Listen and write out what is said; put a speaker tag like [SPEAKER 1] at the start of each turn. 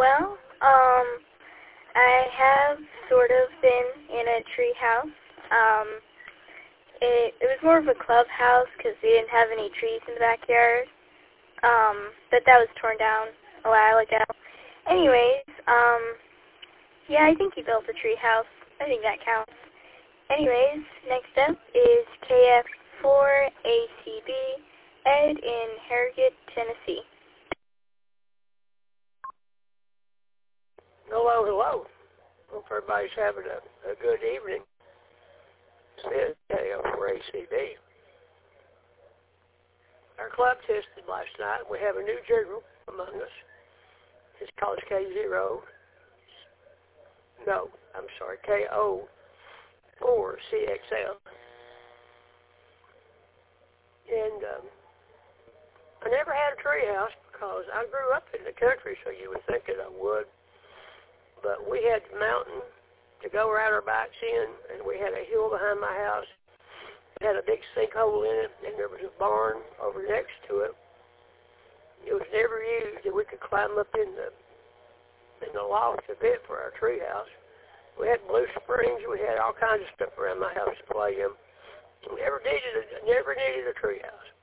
[SPEAKER 1] Well, I have sort of been in a tree house. It was more of a clubhouse because we didn't have any trees in the backyard. But that was torn down a while ago. Anyways, yeah, I think he built a tree house. I think that counts. Anyways, next up is KF4ACB, Ed in Harrogate, Tennessee.
[SPEAKER 2] Hello, hello. Hope everybody's having a good evening. It's KF4ACB. Our club tested last night. We have a new jiggle among us. It's called K0. No, I'm sorry, KO4CXL. And I never had a tree house because I grew up in the country, so you would think that I would. But we had the mountain to go ride our bikes in, and we had a hill behind my house. It had a big sinkhole in it, and there was a barn over next to it. It was never used, and we could climb up in the loft a bit for our tree house. We had blue springs. We had all kinds of stuff around my house to play in. We never needed a tree house.